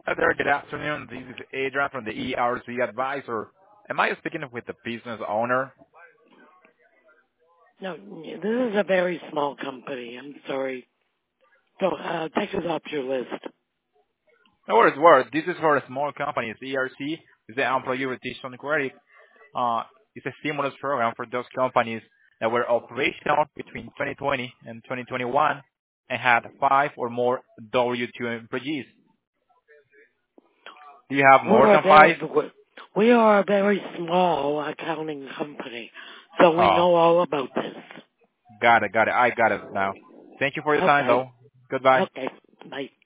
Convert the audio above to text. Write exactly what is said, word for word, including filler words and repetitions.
Hi there, good afternoon. This is Adrian from the E R C Advisor. Am I speaking with the business owner? No, this is a very small company. I'm sorry. So, uh, take us off your list. No worries, worries. This is for small companies. E R C is the Employee Retention Credit. Uh, it's a stimulus program for those companies that were operational between twenty twenty and twenty twenty-one and had five or more W two employees. Do you have more We're a than five? very, we are a very small accounting company, so we Oh, know all about this. got it, got it. I got it now. Thank you for your time, Okay. though. Goodbye. Okay. Bye.